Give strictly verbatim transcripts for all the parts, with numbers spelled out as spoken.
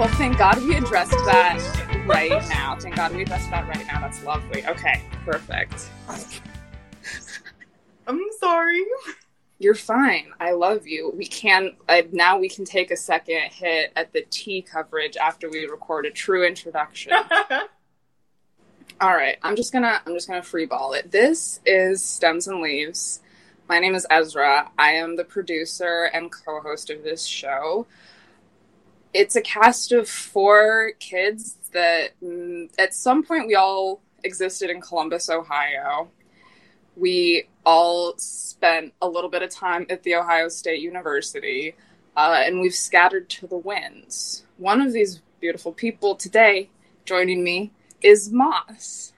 Well, thank God we addressed that right now. Thank God we addressed that right now. That's lovely. Okay, perfect. I'm sorry. You're fine. I love you. We can uh, now we can take a second hit at the tea coverage after we record a true introduction. All right, I'm just gonna I'm just gonna freeball it. This is Stems and Leaves. My name is Ezra. I am the producer and co-host of this show. It's a cast of four kids that mm, at some point we all existed in Columbus, Ohio. We all spent a little bit of time at The Ohio State University, uh, and we've scattered to the winds. One of these beautiful people today joining me is Moss.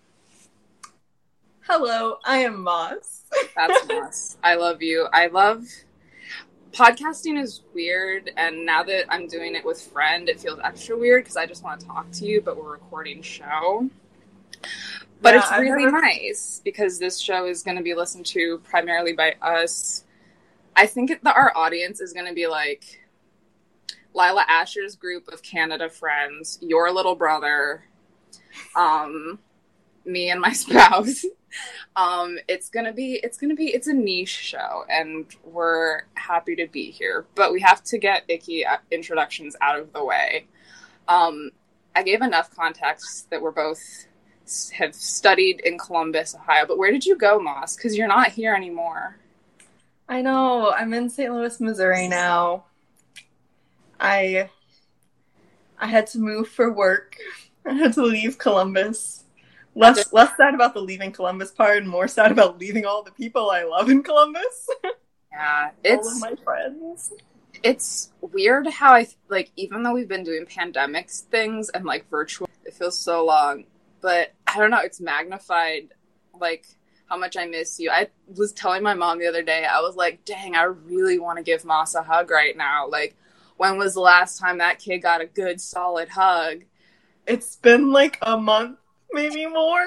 Hello, I am Moss. That's Moss. I love you. I love... Podcasting is weird, and now that I'm doing it with friend, it feels extra weird because I just want to talk to you, but we're recording show. But yeah, it's really never... nice because this show is going to be listened to primarily by us. I think it, the, our audience is going to be like Lila Asher's group of Canada friends, your little brother, um, me and my spouse. Um, it's gonna be, it's gonna be, it's a niche show, and we're happy to be here, but we have to get icky introductions out of the way. Um, I gave enough context that we're both have studied in Columbus, Ohio, but where did you go, Moss? Because you're not here anymore. I know, I'm in Saint Louis, Missouri now. I, I had to move for work. I had to leave Columbus. Less less sad about the leaving Columbus part and more sad about leaving all the people I love in Columbus. Yeah, it's... all of my friends. It's weird how I, like, even though we've been doing pandemics things and, like, virtual, it feels so long, but I don't know, it's magnified, like, how much I miss you. I was telling my mom the other day, I was like, dang, I really want to give Moss a hug right now. Like, when was the last time that kid got a good, solid hug? It's been, like, a month. Maybe more.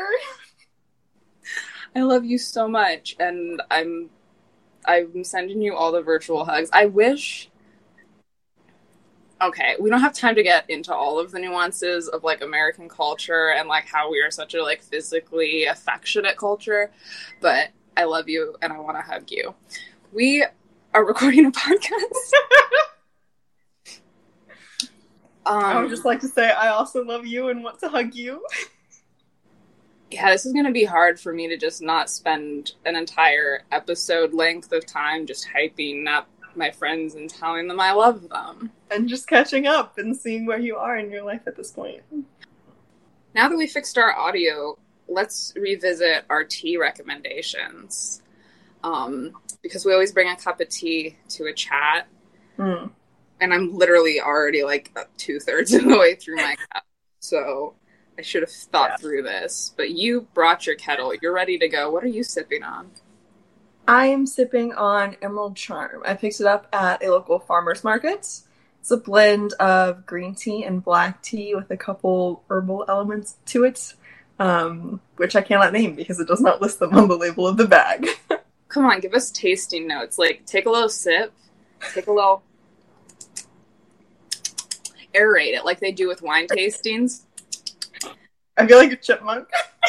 I love you so much, and I'm I'm sending you all the virtual hugs. I wish... Okay, we don't have time to get into all of the nuances of, like, American culture and, like, how we are such a, like, physically affectionate culture, but I love you, and I want to hug you. We are recording a podcast. um, I would just like to say I also love you and want to hug you. Yeah, this is going to be hard for me to just not spend an entire episode length of time just hyping up my friends and telling them I love them. And just catching up and seeing where you are in your life at this point. Now that we fixed our audio, let's revisit our tea recommendations. Um, because we always bring a cup of tea to a chat. Mm. And I'm literally already like two-thirds of the way through my cup. So... I should have thought yeah. through this, but you brought your kettle. You're ready to go. What are you sipping on? I am sipping on Emerald Charm. I picked it up at a local farmer's market. It's a blend of green tea and black tea with a couple herbal elements to it, um, which I cannot name because it does not list them on the label of the bag. Come on, give us tasting notes. Like, take a little sip, take a little... aerate it like they do with wine tastings. I feel like a chipmunk.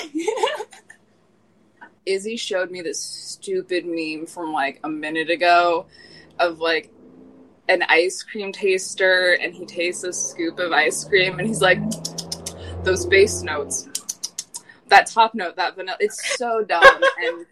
Izzy showed me this stupid meme from like a minute ago of like an ice cream taster, and he tastes a scoop of ice cream and he's like, those bass notes, that top note, that vanilla, it's so dumb. And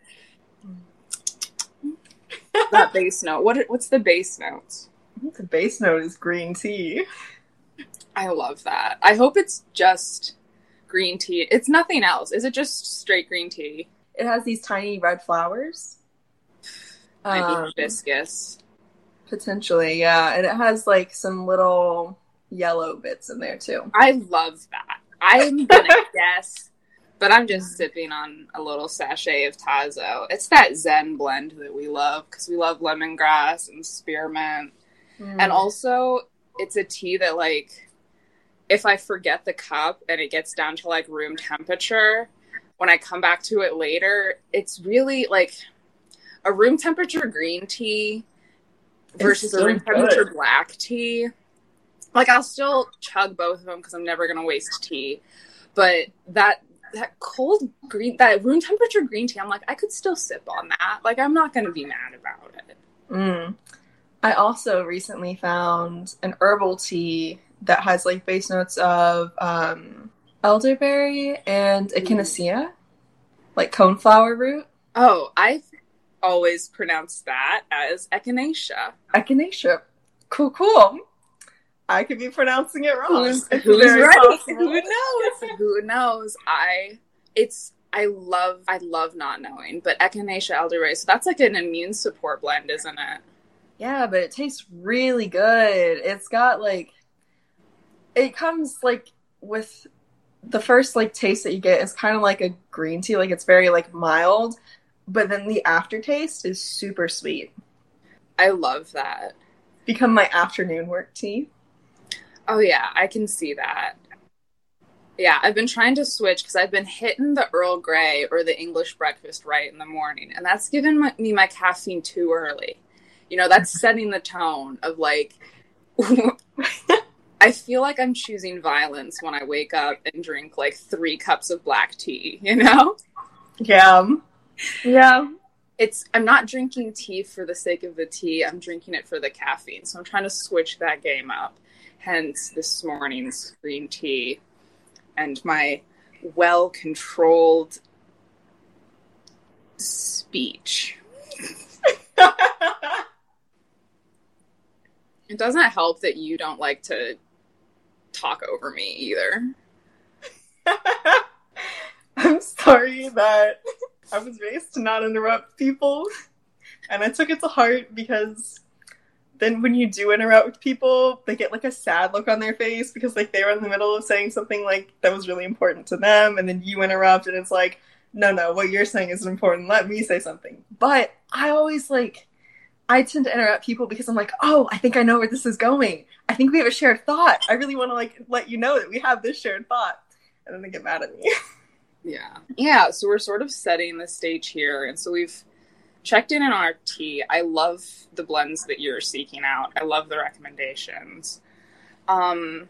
that bass note, what what's the bass note? The bass note is green tea. I love that. I hope it's just green tea. It's nothing else. Is it just straight green tea? It has these tiny red flowers. Maybe um, hibiscus. Potentially, yeah. And it has like some little yellow bits in there too. I love that. I'm gonna guess, but I'm just sipping on a little sachet of Tazo. It's that Zen blend that we love because we love lemongrass and spearmint. Mm. And also, it's a tea that like, if I forget the cup and it gets down to like room temperature, when I come back to it later, it's really like a room temperature green tea versus a room temperature black tea. Like, I'll still chug both of them because I'm never going to waste tea. But that that cold green, that room temperature green tea, I'm like, I could still sip on that. Like, I'm not going to be mad about it. Mm. I also recently found an herbal tea that has, like, base notes of um, elderberry and echinacea, like coneflower root. Oh, I've always pronounced that as echinacea. Echinacea. Cool, cool. I could be pronouncing it wrong. Who's, who's right? Who knows? Who knows? I it's I love I love not knowing, but echinacea elderberry. So that's like an immune support blend, isn't it? Yeah, but it tastes really good. It's got like it comes like with the first like taste that you get is kind of like a green tea, like it's very like mild, but then the aftertaste is super sweet. I love that. Become my afternoon work tea. Oh, yeah, I can see that. Yeah, I've been trying to switch because I've been hitting the Earl Grey or the English breakfast right in the morning, and that's given my, me my caffeine too early. You know, that's setting the tone of, like, I feel like I'm choosing violence when I wake up and drink, like, three cups of black tea, you know? Yeah. Yeah. It's, I'm not drinking tea for the sake of the tea, I'm drinking it for the caffeine, so I'm trying to switch that game up. Hence this morning's green tea and my well-controlled speech. It doesn't help that you don't like to talk over me either. I'm sorry that I was raised to not interrupt people, and I took it to heart because then when you do interrupt people, they get like a sad look on their face because like they were in the middle of saying something like that was really important to them, and then you interrupt and it's like, no, no, what you're saying isn't important. Let me say something. But I always like, I tend to interrupt people because I'm like, oh, I think I know where this is going. I think we have a shared thought. I really want to like let you know that we have this shared thought. And then they get mad at me. Yeah. Yeah, so we're sort of setting the stage here. And so we've checked in on our tea. I love the blends that you're seeking out. I love the recommendations. Um,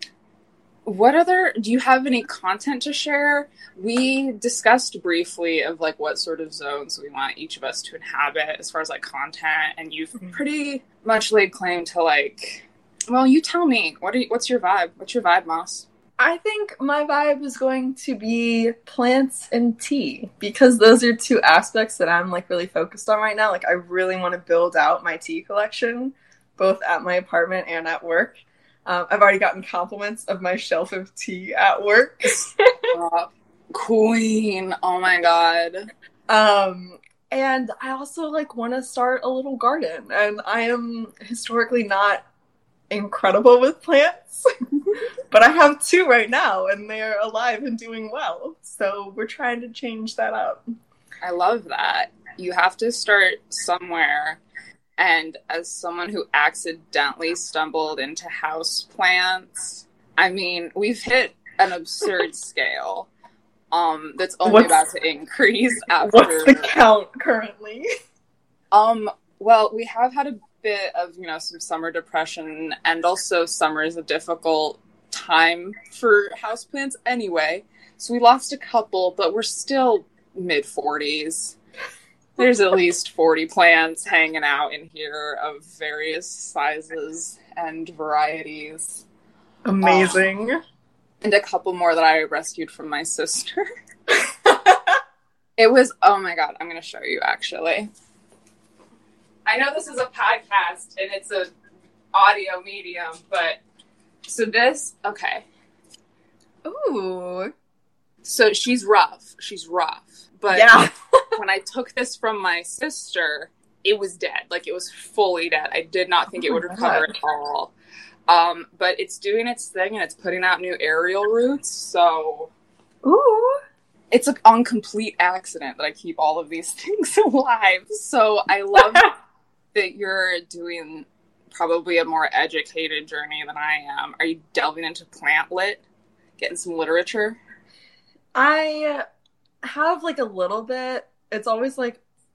what other, do you have any content to share? We discussed briefly of like what sort of zones we want each of us to inhabit as far as like content, and you've pretty much laid claim to like, well, you tell me, what are you, what's your vibe? What's your vibe, Moss? I think my vibe is going to be plants and tea because those are two aspects that I'm like really focused on right now. Like I really want to build out my tea collection, both at my apartment and at work. Um, I've already gotten compliments of my shelf of tea at work. uh, queen, oh my god. Um, and I also like want to start a little garden, and I am historically not incredible with plants, but I have two right now and they're alive and doing well, so we're trying to change that up. I love that. You have to start somewhere, and as someone who accidentally stumbled into houseplants, I mean, we've hit an absurd scale um that's only what's, about to increase after. What's the count currently? Um well, we have had a bit of, you know, some summer depression, and also summer is a difficult time for houseplants anyway. So we lost a couple, but we're still mid forties. There's at least forty plants hanging out in here of various sizes and varieties. Amazing. Um, and a couple more that I rescued from my sister. It was, oh my god, I'm going to show you actually. I know this is a podcast and it's a audio medium, but so this, okay. Ooh. So she's rough. She's rough. But yeah. When I took this from my sister, it was dead. Like, it was fully dead. I did not think oh it would recover God. At all. Um, but it's doing its thing and it's putting out new aerial roots, so... Ooh. It's like on complete accident that I keep all of these things alive. So I love... that you're doing probably a more educated journey than I am. Are you delving into plant lit? Getting some literature? I have like a little bit. It's always like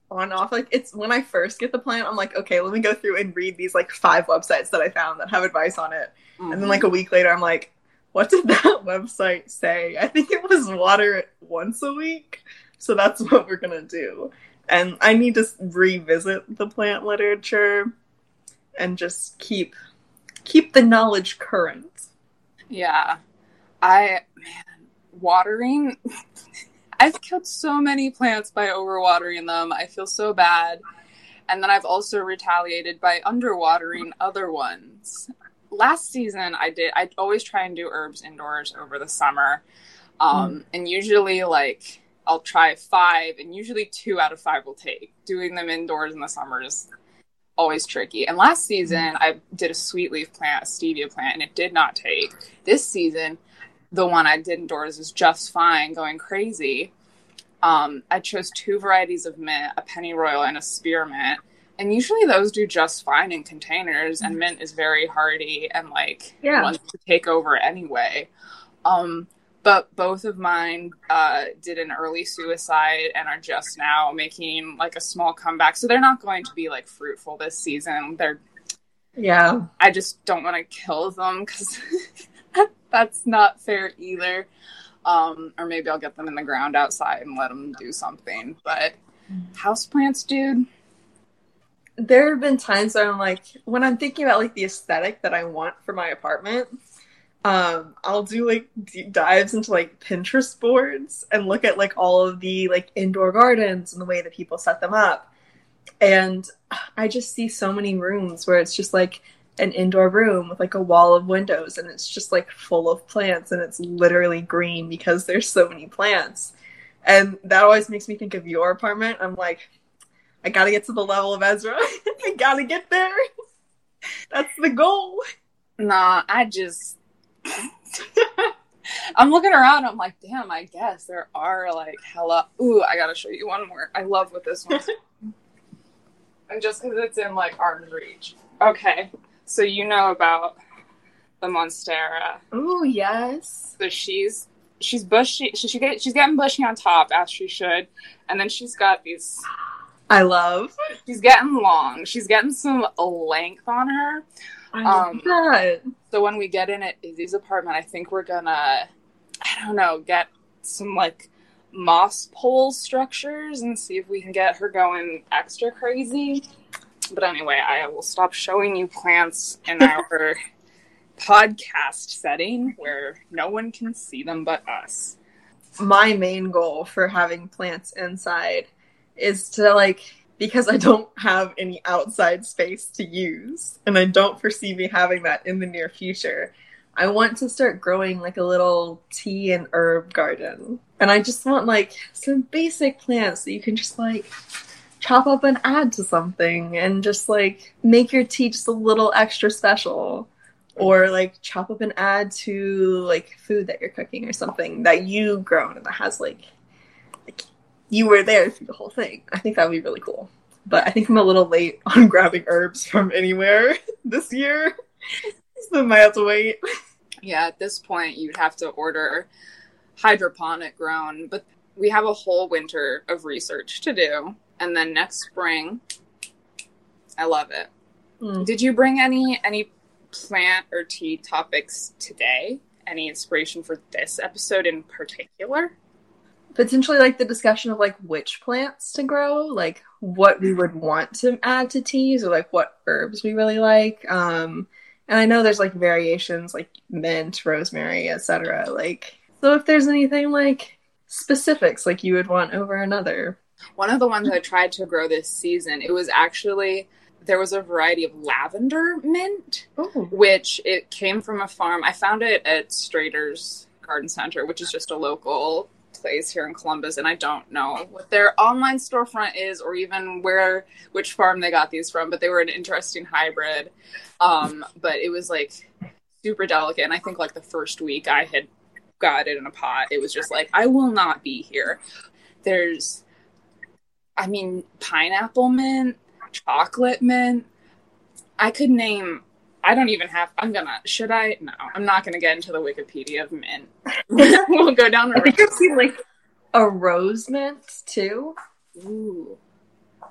on off. Like, it's when I first get the plant, I'm like, okay, let me go through and read these like five websites that I found that have advice on it. Mm-hmm. And then like a week later, I'm like, what did that website say? I think it was water it once a week. So that's what we're gonna do. And I need to revisit the plant literature and just keep keep the knowledge current. Yeah. I, man, watering... I've killed so many plants by overwatering them. I feel so bad. And then I've also retaliated by underwatering other ones. Last season, I did... I always try and do herbs indoors over the summer. Um, mm. And usually, like, I'll try five, and usually two out of five will take. Doing them indoors in the summer is always tricky. And last season, I did a sweet leaf plant, a stevia plant, and it did not take. This season, the one I did indoors is just fine, going crazy. Um, I chose two varieties of mint, a pennyroyal and a spearmint. And usually those do just fine in containers, and mint is very hardy and, like, yeah. wants to take over anyway. Um, but both of mine uh, did an early suicide and are just now making, like, a small comeback. So they're not going to be, like, fruitful this season. They're, yeah. I just don't want to kill them because that's not fair either. Um, or maybe I'll get them in the ground outside and let them do something. But houseplants, dude. There have been times where I'm like, when I'm thinking about, like, the aesthetic that I want for my apartment, um, I'll do, like, deep dives into, like, Pinterest boards and look at, like, all of the, like, indoor gardens and the way that people set them up. And I just see so many rooms where it's just, like, an indoor room with, like, a wall of windows, and it's just, like, full of plants, and it's literally green because there's so many plants. And that always makes me think of your apartment. I'm like, I gotta get to the level of Ezra. I gotta get there. That's the goal. Nah, I just... I'm looking around, I'm like, damn, I guess there are, like, hella... Ooh, I gotta show you one more. I love what this one's... And just because it's in, like, arm's reach. Okay, so you know about the Monstera. Ooh, yes. So she's... She's bushy... She, she get, she's getting bushy on top, as she should. And then she's got these... I love. She's getting long. She's getting some length on her. I love um, that. So when we get in at Izzy's apartment, I think we're gonna, I don't know, get some, like, moss pole structures and see if we can get her going extra crazy. But anyway, I will stop showing you plants in our podcast setting where no one can see them but us. My main goal for having plants inside is to, like, because I don't have any outside space to use, and I don't foresee me having that in the near future, I want to start growing, like, a little tea and herb garden. And I just want, like, some basic plants that you can just, like, chop up and add to something, and just, like, make your tea just a little extra special. Or, like, chop up and add to, like, food that you're cooking or something that you've grown and that has, like, like you were there through the whole thing. I think that would be really cool. But I think I'm a little late on grabbing herbs from anywhere this year. So I might have to wait. Yeah, at this point, you'd have to order hydroponic grown. But we have a whole winter of research to do. And then next spring, I love it. Mm. Did you bring any any plant or tea topics today? Any inspiration for this episode in particular? Potentially, like, the discussion of, like, which plants to grow, like, what we would want to add to teas, or, like, what herbs we really like. Um, and I know there's, like, variations, like, mint, rosemary, et cetera. Like, so if there's anything, like, specifics, like, you would want over another. One of the ones I tried to grow this season, it was actually... There was a variety of lavender mint, Ooh. Which it came from a farm. I found it at Strader's Garden Center, which is just a local place here in Columbus, and I don't know what their online storefront is or even where, which farm they got these from, but they were an interesting hybrid. Um, but it was, like, super delicate, and I think, like, the first week I had got it in a pot, it was just like, I will not be here. There's, I mean, pineapple mint, chocolate mint. I could name, I don't even have, I'm gonna, should I? No, I'm not gonna get into the Wikipedia of mint. We'll go down the I think I've seen, like, a rose mint, too. Ooh.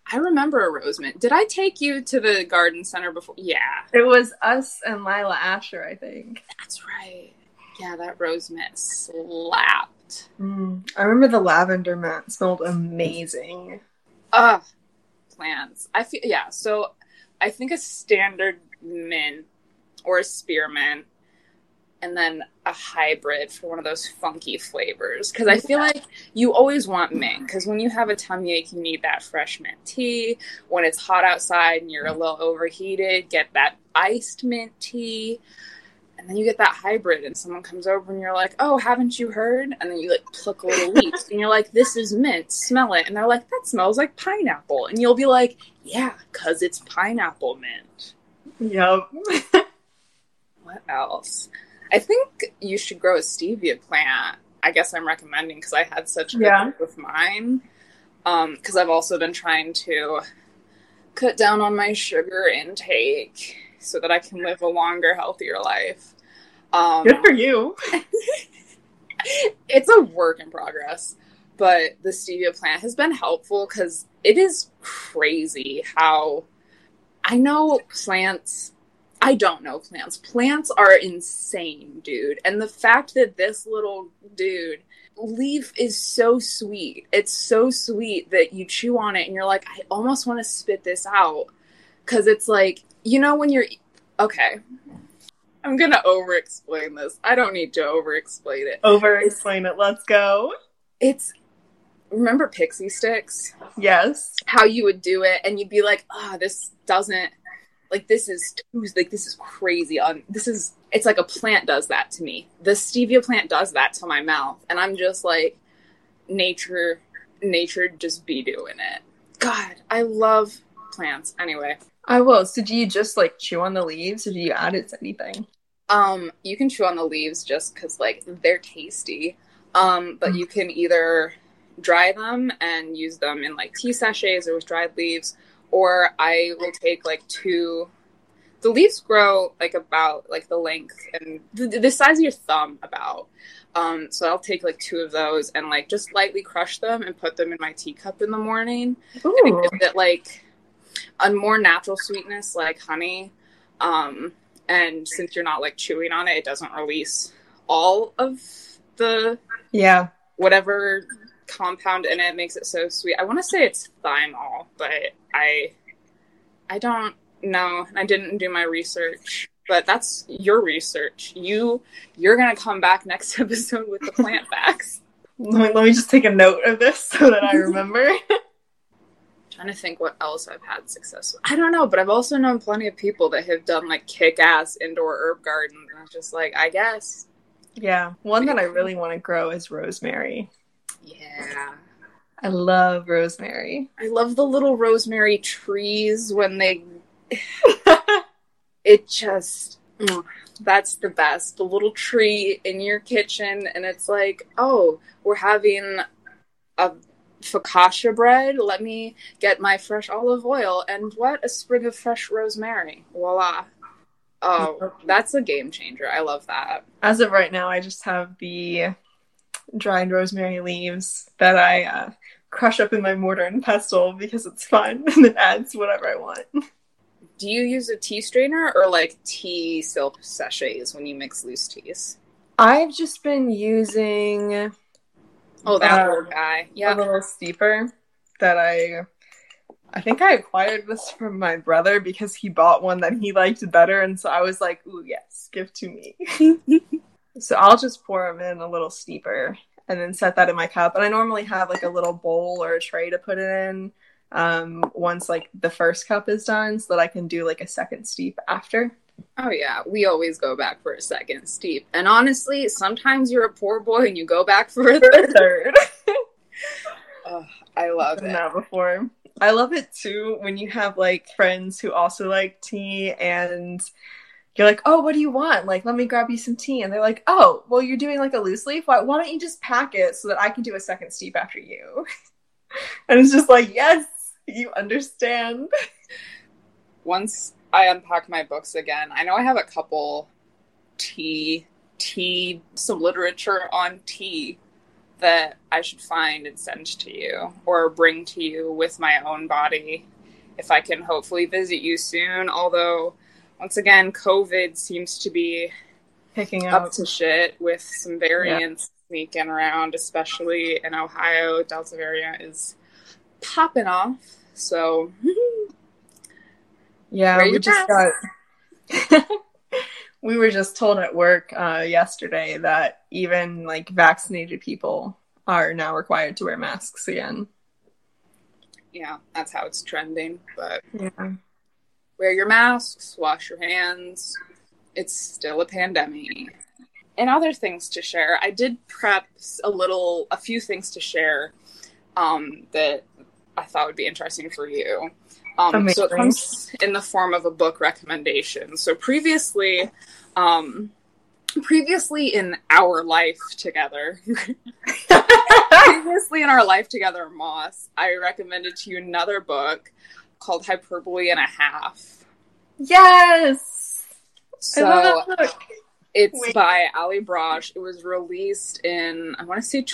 I remember a rose mint. Did I take you to the garden center before? Yeah. It was us and Lila Asher, I think. That's right. Yeah, that rose mint slapped. Mm. I remember the lavender mint smelled amazing. Ugh. Plants. I feel, yeah, so I think a standard mint or a spearmint and then a hybrid for one of those funky flavors. Because I feel yeah. like you always want mint. Because when you have a tummy ache, you need that fresh mint tea. When it's hot outside and you're a little overheated, get that iced mint tea. And then you get that hybrid and someone comes over and you're like, oh, haven't you heard? And then you like pluck a little leaf and you're like, this is mint, smell it. And they're like, that smells like pineapple. And you'll be like, yeah, because it's pineapple mint. Yep. What else? I think you should grow a stevia plant. I guess I'm recommending because I had such a good yeah. luck with mine. Um, because I've also been trying to cut down on my sugar intake so that I can live a longer, healthier life. Um, Good for you. It's a work in progress, but the stevia plant has been helpful because it is crazy how I know plants. I don't know plants. Plants are insane, dude. And the fact that this little dude leaf is so sweet. It's so sweet that you chew on it and you're like, I almost want to spit this out. Because it's like, you know when you're... Okay. I'm going to over-explain this. I don't need to over-explain it. Over-explain it. Let's go. It's... Remember Pixie Sticks? Yes. How you would do it and you'd be like, ah, oh, this doesn't... Like, this is, like, this is crazy. On This is, it's like a plant does that to me. The stevia plant does that to my mouth. And I'm just like, nature, nature just be doing it. God, I love plants. Anyway. I will. So do you just, like, chew on the leaves or do you add it to anything? Um, you can chew on the leaves just because, like, they're tasty. Um, but you can either dry them and use them in, like, tea sachets or with dried leaves. Or I will take, like, two... The leaves grow, like, about, like, the length and the, the size of your thumb, about. Um, so I'll take, like, two of those and, like, just lightly crush them and put them in my teacup in the morning. Ooh. And it gives it, like, a more natural sweetness, like honey. Um, and since you're not, like, chewing on it, it doesn't release all of the... Yeah. Whatever... compound in it makes it so sweet. I want to say it's thymol, but I I don't know. I didn't do my research, but that's your research. You you're gonna come back next episode with the plant facts. Let me, let me just take a note of this so that I remember. Trying to think what else I've had success with. I don't know, but I've also known plenty of people that have done like kick-ass indoor herb gardens, and I'm just like, I guess. Yeah, one that I really want to grow is rosemary. Yeah. I love rosemary. I love the little rosemary trees when they... It just... Mm, that's the best. The little tree in your kitchen, and it's like, oh, we're having a focaccia bread. Let me get my fresh olive oil, and what? A sprig of fresh rosemary. Voila. Oh, that's a game changer. I love that. As of right now, I just have the... dried rosemary leaves that I uh, crush up in my mortar and pestle because it's fun and it adds whatever I want. Do you use a tea strainer or like tea silk sachets when you mix loose teas? I've just been using oh that uh, little guy, yeah, a little steeper that I I think I acquired this from my brother because he bought one that he liked better, and so I was like, ooh yes, give to me. So I'll just pour them in a little steeper and then set that in my cup. And I normally have like a little bowl or a tray to put it in um, once like the first cup is done so that I can do like a second steep after. Oh yeah, we always go back for a second steep. And honestly, sometimes you're a poor boy and you go back for a third. third. Oh, I love I've it. done that before. I love it too when you have like friends who also like tea and... You're like, oh, what do you want? Like, let me grab you some tea. And they're like, oh, well, you're doing like a loose leaf. Why, why don't you just pack it so that I can do a second steep after you? And it's just like, yes, you understand. Once I unpack my books again, I know I have a couple tea, tea, some literature on tea that I should find and send to you or bring to you with my own body if I can hopefully visit you soon. Although, once again, COVID seems to be picking up, up to shit with some variants yeah. sneaking around, especially in Ohio. Delta variant is popping off. So, yeah, we just got... We were just told at work uh, yesterday that even, like, vaccinated people are now required to wear masks again. Yeah, that's how it's trending. But yeah. Wear your masks, wash your hands. It's still a pandemic. And other things to share. I did prep a little, a few things to share um, that I thought would be interesting for you. Um, so it comes in the form of a book recommendation. So previously, um, previously in our life together, previously in our life together, Moss, I recommended to you another book called Hyperbole and a Half. Yes! So I love that book. It's Wait. by Ali Brosh. It was released in, I want to say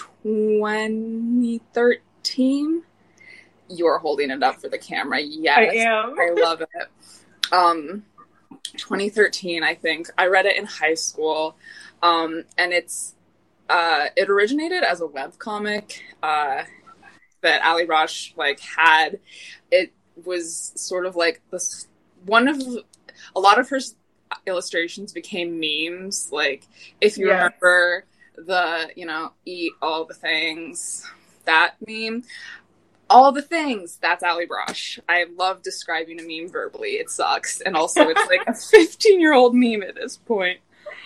twenty thirteen. You're holding it up for the camera. Yes. I am. I love it. Um, twenty thirteen, I think. I read it in high school. Um, and it's, uh, it originated as a webcomic, uh, that Ali Brosh, like, had. It was sort of like this, one of, a lot of her illustrations became memes. Like, if you yeah. remember the, you know, eat all the things, that meme. All the things, that's Ali Brosh. I love describing a meme verbally. It sucks. And also it's like a fifteen-year-old meme at this point.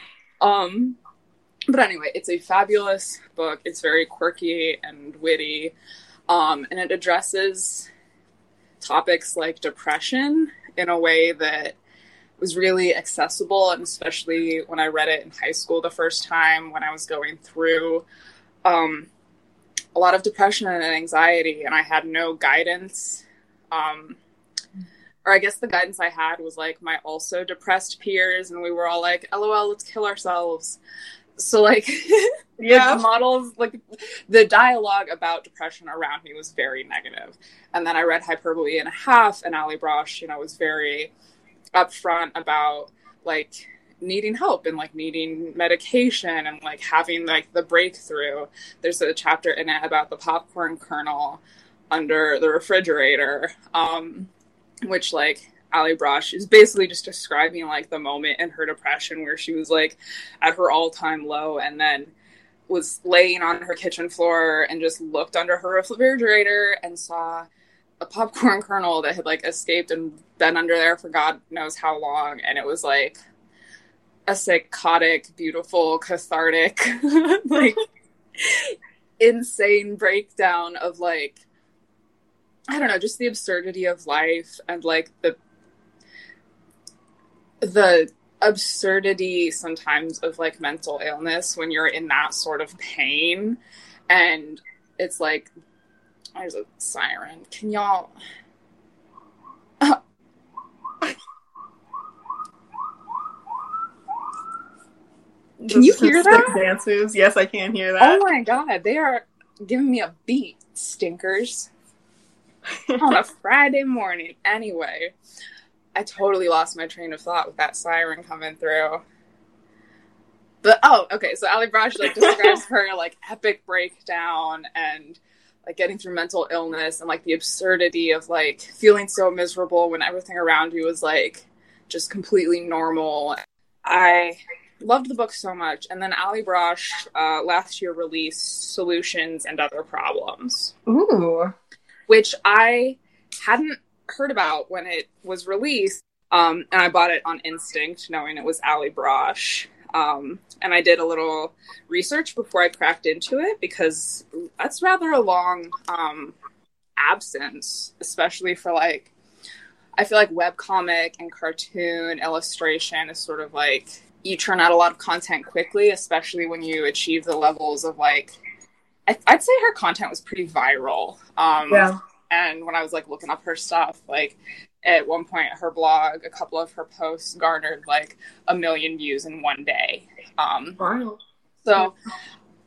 Um, but anyway, it's a fabulous book. It's very quirky and witty. Um, and it addresses topics like depression in a way that was really accessible. And especially when I read it in high school the first time, when I was going through... Um, a lot of depression and anxiety, and I had no guidance. Um, or I guess the guidance I had was, like, my also depressed peers, and we were all like, LOL, let's kill ourselves. So, like, yeah, the models, like, the dialogue about depression around me was very negative. And then I read Hyperbole and a Half, and Ali Brosh, you know, was very upfront about, like, needing help and like needing medication and like having like the breakthrough. There's a chapter in it about the popcorn kernel under the refrigerator, um, which like Ali Brosh is basically just describing like the moment in her depression where she was like at her all-time low and then was laying on her kitchen floor and just looked under her refrigerator and saw a popcorn kernel that had like escaped and been under there for God knows how long. And it was like a psychotic, beautiful, cathartic, like, insane breakdown of, like, I don't know, just the absurdity of life and, like, the the absurdity sometimes of, like, mental illness when you're in that sort of pain. And it's like, there's a siren. Can y'all... Can you hear that? Dance moves. Yes, I can hear that. Oh my god, they are giving me a beat, stinkers. On a Friday morning. Anyway, I totally lost my train of thought with that siren coming through. But, oh, okay, so Ali Brosh, like, describes her, like, epic breakdown and, like, getting through mental illness and, like, the absurdity of, like, feeling so miserable when everything around you is, like, just completely normal. I... loved the book so much. And then Ali Brosh uh, last year released Solutions and Other Problems. Ooh. Which I hadn't heard about when it was released. Um, and I bought it on instinct, knowing it was Ali Brosh. Um, and I did a little research before I cracked into it, because that's rather a long um, absence, especially for, like, I feel like webcomic and cartoon illustration is sort of like... you churn out a lot of content quickly, especially when you achieve the levels of, like, I, I'd say her content was pretty viral. Um, yeah. And when I was, like, looking up her stuff, like, at one point, her blog, a couple of her posts garnered, like, a million views in one day. Um, wow. So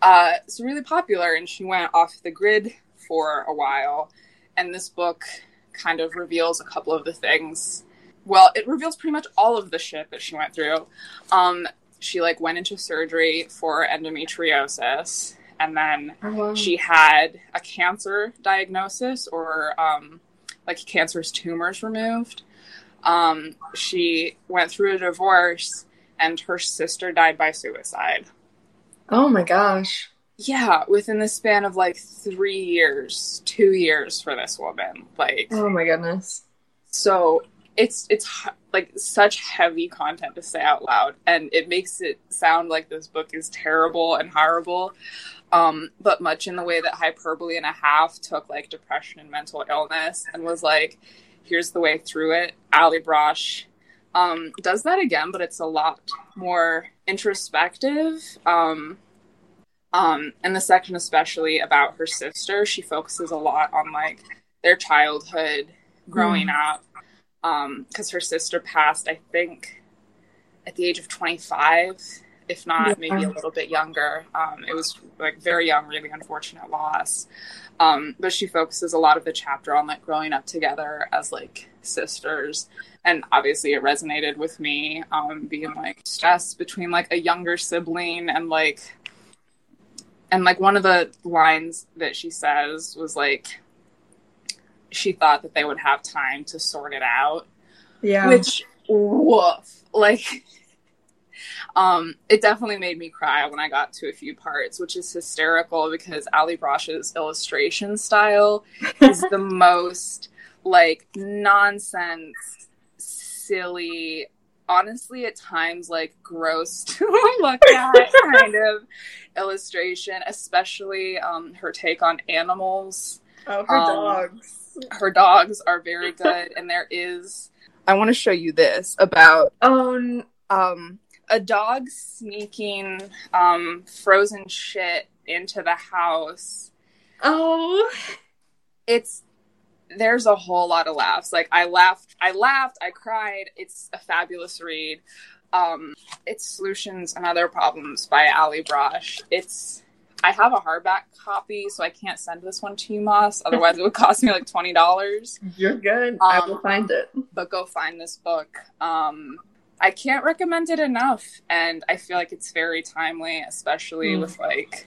Uh, it's really popular, and she went off the grid for a while. And this book kind of reveals a couple of the things. Well, it reveals pretty much all of the shit that she went through. Um, she, like, went into surgery for endometriosis, and then Oh, wow. she had a cancer diagnosis, or, um, like, cancerous tumors removed. Um, she went through a divorce, and her sister died by suicide. Oh my gosh. Yeah, within the span of, like, three years, two years for this woman. Like, Oh my goodness. so it's, it's like such heavy content to say out loud, and it makes it sound like this book is terrible and horrible. Um, but much in the way that Hyperbole and a Half took, like, depression and mental illness and was like, here's the way through it. Ali Brosh um, does that again, but it's a lot more introspective. Um, um, and the section especially about her sister, she focuses a lot on, like, their childhood growing Mm. up. Um, because her sister passed, I think, at the age of twenty-five, if not Yeah. maybe a little bit younger. Um, it was, like, very young, really unfortunate loss. Um, but she focuses a lot of the chapter on, like, growing up together as, like, sisters. And obviously it resonated with me, um, being, like, stressed between, like, a younger sibling and, like, and, like, one of the lines that she says was, like, she thought that they would have time to sort it out. Yeah. Which, woof. Like, um, it definitely made me cry when I got to a few parts, which is hysterical because Ali Brosh's illustration style is the most, like, nonsense, silly, honestly at times, like, gross to look at kind of illustration, especially um, her take on animals. Oh, her um, dogs. Her dogs are very good, and there is, I want to show you this about Oh, n- um, a dog sneaking um, frozen shit into the house. oh. It's, there's a whole lot of laughs. Like, I laughed, I laughed, I cried. It's a fabulous read. Um, it's Solutions and Other Problems by Ali Brosh. It's, I have a hardback copy, so I can't send this one to you, Moss. Otherwise, it would cost me like twenty dollars. You're good. I will Um, find it. But go find this book. Um, I can't recommend it enough, and I feel like it's very timely, especially Mm. with, like,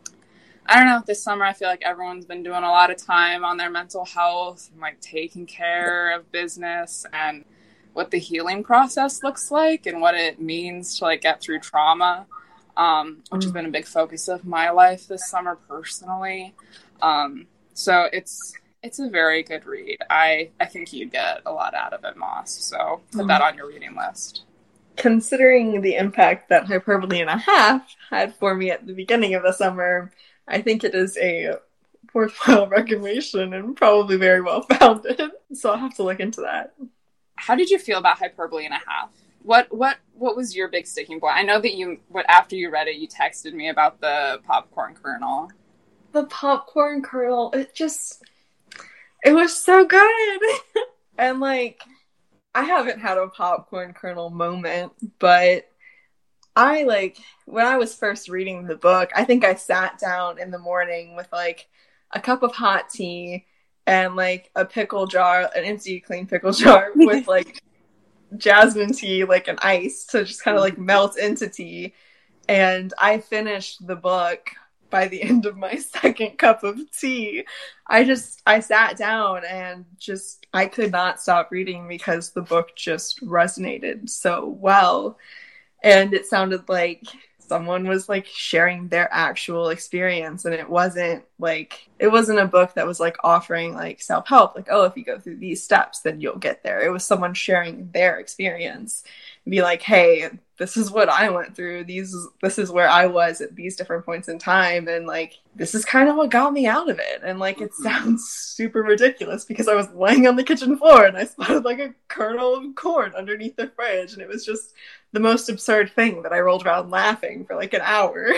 I don't know, this summer I feel like everyone's been doing a lot of time on their mental health and, like, taking care of business and what the healing process looks like and what it means to, like, get through trauma. Um, which has been a big focus of my life this summer personally. Um, so it's it's a very good read. I, I think you'd get a lot out of it, Moss. So put that on your reading list. Considering the impact that Hyperbole and a Half had for me at the beginning of the summer, I think it is a worthwhile recommendation and probably very well founded. So I'll have to look into that. How did you feel about Hyperbole and a Half? What what what was your big sticking point? I know that you, what after you read it, you texted me about the popcorn kernel. The popcorn kernel, it just, it was so good. And, like, I haven't had a popcorn kernel moment, but I, like, when I was first reading the book, I think I sat down in the morning with, like, a cup of hot tea and, like, a pickle jar, an empty, clean pickle jar with, like, jasmine tea, like, an ice to just kind of, like, melt into tea. And I finished the book by the end of my second cup of tea. I just, I sat down and just, I could not stop reading because the book just resonated so well. And it sounded like someone was, like, sharing their actual experience, and it wasn't like, it wasn't a book that was, like, offering, like, self-help, like, oh, if you go through these steps then you'll get there. It was someone sharing their experience and be like, hey, this is what I went through, these this is where I was at these different points in time, and, like, this is kind of what got me out of it. And, like, it sounds super ridiculous because I was laying on the kitchen floor and I spotted, like, a kernel of corn underneath the fridge, and it was just the most absurd thing that I rolled around laughing for, like, an hour.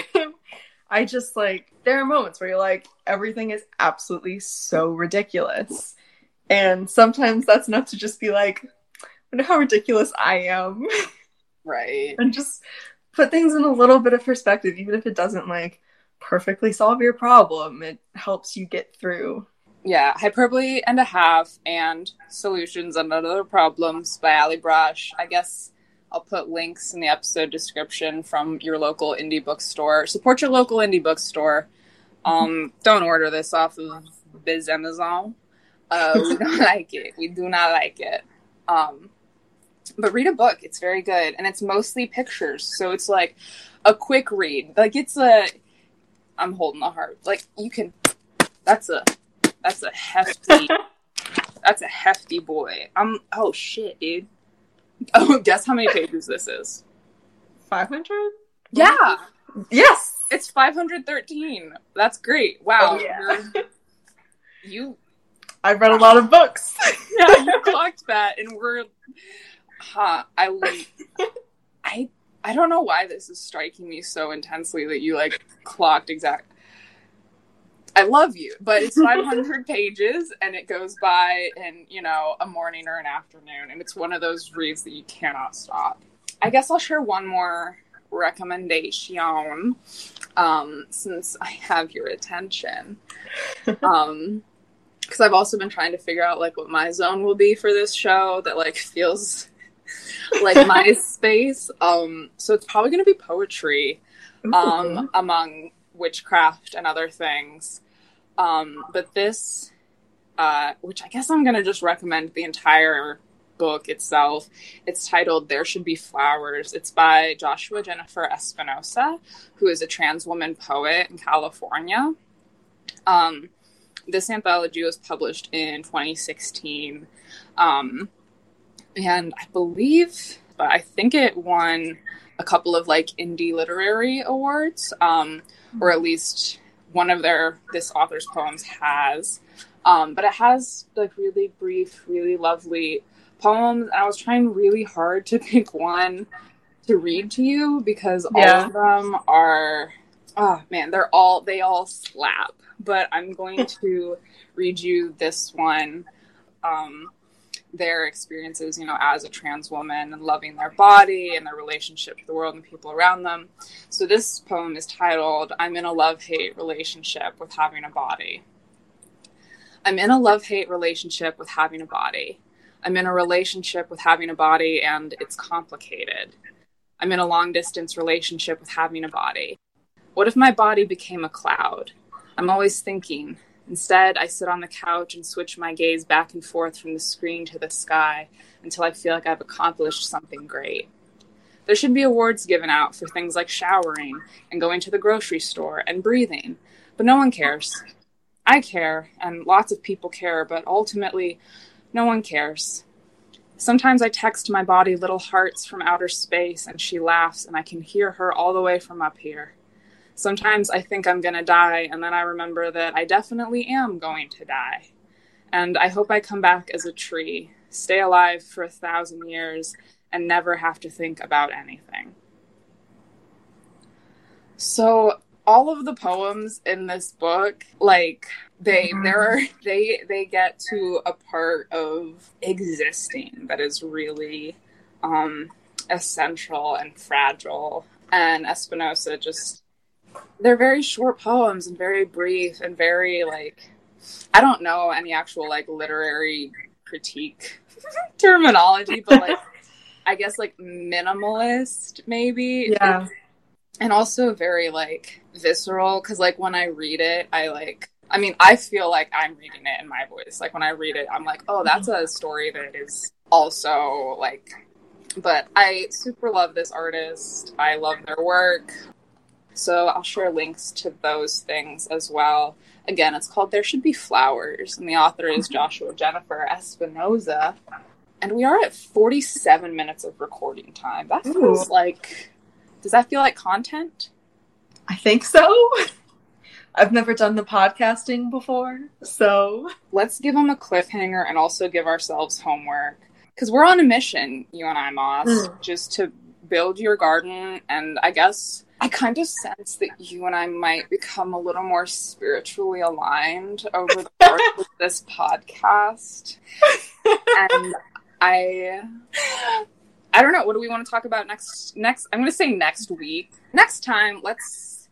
I just, like, there are moments where you're like, everything is absolutely so ridiculous. And sometimes that's enough to just be like, I wonder how ridiculous I am. Right. And just put things in a little bit of perspective, even if it doesn't, like, perfectly solve your problem. It helps you get through. Yeah, Hyperbole and a Half and Solutions and Other Problems by Ali Brush. I guess I'll put links in the episode description from your local indie bookstore. Support your local indie bookstore. Um, don't order this off of Biz Amazon. Uh, we don't like it. We do not like it. Um, but read a book. It's very good. And it's mostly pictures. So it's like a quick read. Like it's a... I'm holding the heart. Like you can... That's a... That's a hefty, that's a hefty boy. I'm, oh shit, dude. Oh, guess how many pages this is? five hundred? Yeah. Yes. It's five hundred thirteen. That's great. Wow. Oh, yeah. You. I've read a lot of books. Yeah, you clocked that, and we're, huh, I, I, I don't know why this is striking me so intensely that you, like, clocked exact. I love you, but it's five hundred pages and it goes by in, you know, a morning or an afternoon. And it's one of those reads that you cannot stop. I guess I'll share one more recommendation, um, since I have your attention. Um, because I've also been trying to figure out, like, what my zone will be for this show that, like, feels like my space. Um, so it's probably going to be poetry, um, Ooh. among witchcraft and other things. Um, but this, uh, which I guess I'm going to just recommend the entire book itself. It's titled There Should Be Flowers. It's by Joshua Jennifer Espinosa, who is a trans woman poet in California. Um, this anthology was published in twenty sixteen. Um, and I believe, but I think it won a couple of like indie literary awards, um, or at least one of their, this author's poems has, um, but it has like really brief, really lovely poems. And I was trying really hard to pick one to read to you because all yeah. of them are, oh man, they're all, they all slap, but I'm going to read you this one. Um, their experiences, you know, as a trans woman and loving their body and their relationship to the world and people around them. So this poem is titled, I'm in a love-hate relationship with having a body. I'm in a love-hate relationship with having a body. I'm in a relationship with having a body and it's complicated. I'm in a long-distance relationship with having a body. What if my body became a cloud? I'm always thinking. Instead, I sit on the couch and switch my gaze back and forth from the screen to the sky until I feel like I've accomplished something great. There should be awards given out for things like showering and going to the grocery store and breathing, but no one cares. I care, and lots of people care, but ultimately, no one cares. Sometimes I text my body little hearts from outer space, and she laughs, and I can hear her all the way from up here. Sometimes I think I'm going to die, and then I remember that I definitely am going to die. And I hope I come back as a tree, stay alive for a thousand years, and never have to think about anything. So all of the poems in this book, like, they they're, they they get to a part of existing that is really um, essential and fragile. And Espinosa just... They're very short poems and very brief and very, like, I don't know any actual, like, literary critique terminology, but, like, I guess, like, minimalist, maybe. Yeah. And also very, like, visceral, because, like, when I read it, I, like, I mean, I feel like I'm reading it in my voice. Like, when I read it, I'm like, oh, that's a story that is also, like, but I super love this artist. I love their work. So I'll share links to those things as well. Again, it's called There Should Be Flowers, and the author is Joshua Jennifer Espinosa. And we are at forty-seven minutes of recording time. That feels Ooh. like... Does that feel like content? I think so. I've never done the podcasting before, so... Let's give them a cliffhanger and also give ourselves homework. Because we're on a mission, you and I, Moss, mm. just to build your garden, and I guess... I kind of sense that you and I might become a little more spiritually aligned over the course of this podcast. And I, I don't know. What do we want to talk about next? Next, I'm going to say next week. Next time, let's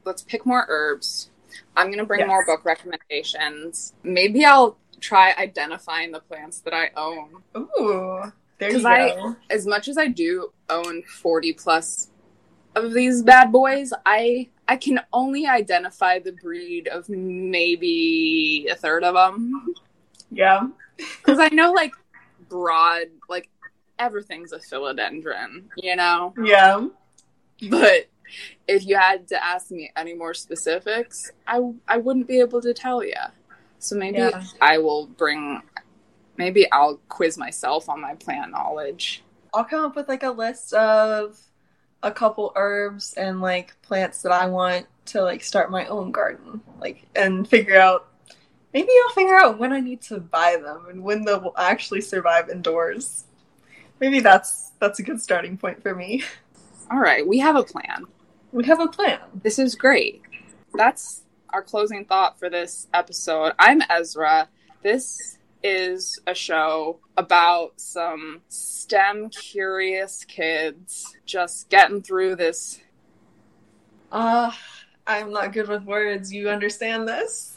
let's pick more herbs. I'm going to bring Yes. more book recommendations. Maybe I'll try identifying the plants that I own. Ooh, there you Because go. I, as much as I do own forty plus of these bad boys, I I can only identify the breed of maybe a third of them. Yeah. Because I know, like, broad, like, everything's a philodendron, you know? Yeah. But if you had to ask me any more specifics, I, I wouldn't be able to tell you. So maybe Yeah. I will bring, maybe I'll quiz myself on my plant knowledge. I'll come up with like a list of a couple herbs and like plants that I want to like start my own garden. Like, and figure out, maybe I'll figure out when I need to buy them and when they will actually survive indoors. Maybe that's, that's a good starting point for me. All right, we have a plan. We have a plan. This is great. That's our closing thought for this episode. I'm Ezra. This is a show about some STEM curious kids just getting through this. Uh, I'm not good with words. You understand this?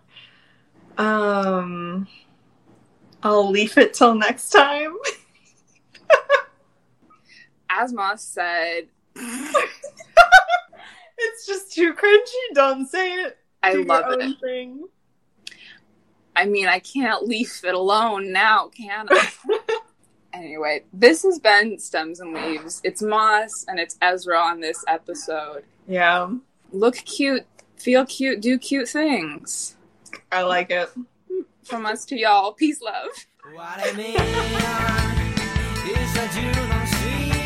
um, I'll leave it till next time. As Moss said, It's just too cringy. Don't say it. I Do love your it. own thing. I mean, I can't leave it alone now, can I? Anyway, this has been Stems and Leaves. It's Moss and it's Ezra on this episode. Yeah, Look cute, feel cute, do cute things. I like it. From us to y'all. Peace, love. What I mean is that you don't see